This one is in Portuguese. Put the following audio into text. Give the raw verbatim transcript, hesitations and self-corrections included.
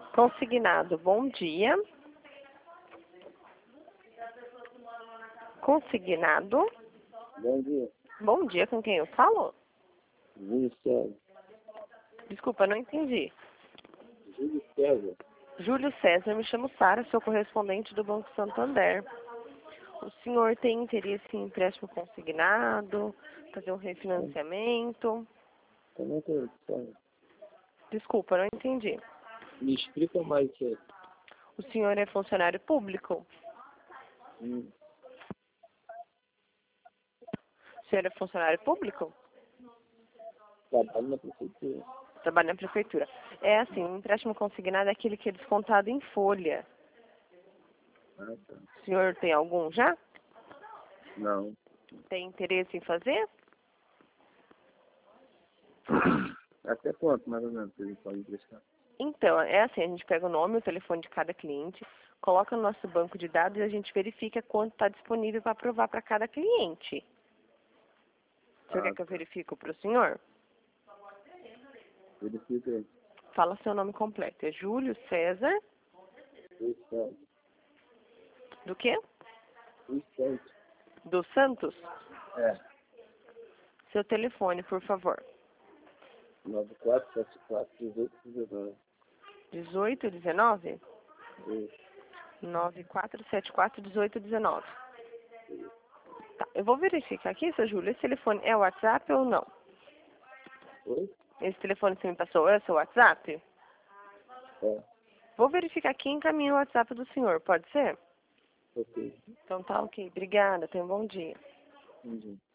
Consignado, bom dia. Consignado, Bom dia. bom dia, com quem eu falo? Júlio César. Desculpa, não entendi. Júlio César. Júlio César, me chamo Sara, sou correspondente do Banco Santander. O senhor tem interesse em empréstimo consignado, fazer um refinanciamento? Também tem opção. Desculpa, não entendi. Me explica mais o que é. O senhor é funcionário público? Hum, O senhor é funcionário público? trabalho na prefeitura. Trabalha na prefeitura. É assim, o empréstimo consignado é aquele que é descontado em folha. Ah, tá. O senhor tem algum já? Não. Tem interesse em fazer? Até quanto, mais ou menos, ele pode emprestar? Então, é assim, a gente pega o nome e o telefone de cada cliente, coloca no nosso banco de dados e a gente verifica quanto está disponível para aprovar para cada cliente. O senhor Ah, quer que eu tá. verifique para o senhor? Verifica aí. Fala seu nome completo. É Júlio César, Júlio César. do quê? Júlio César. Do Santos? É. Seu telefone, por favor. nove quatro sete quatro, dezoito dezenove. dezoito dezenove? Isso. nove quatro sete quatro, dezoito dezenove. Tá, eu vou verificar aqui, seu Júlio, esse telefone é o WhatsApp ou não? Oi? Esse telefone que você me passou é o seu WhatsApp? É. Vou verificar aqui e encaminho o WhatsApp do senhor, pode ser? Ok. Então tá ok. Obrigada, tenha um bom dia. Entendi.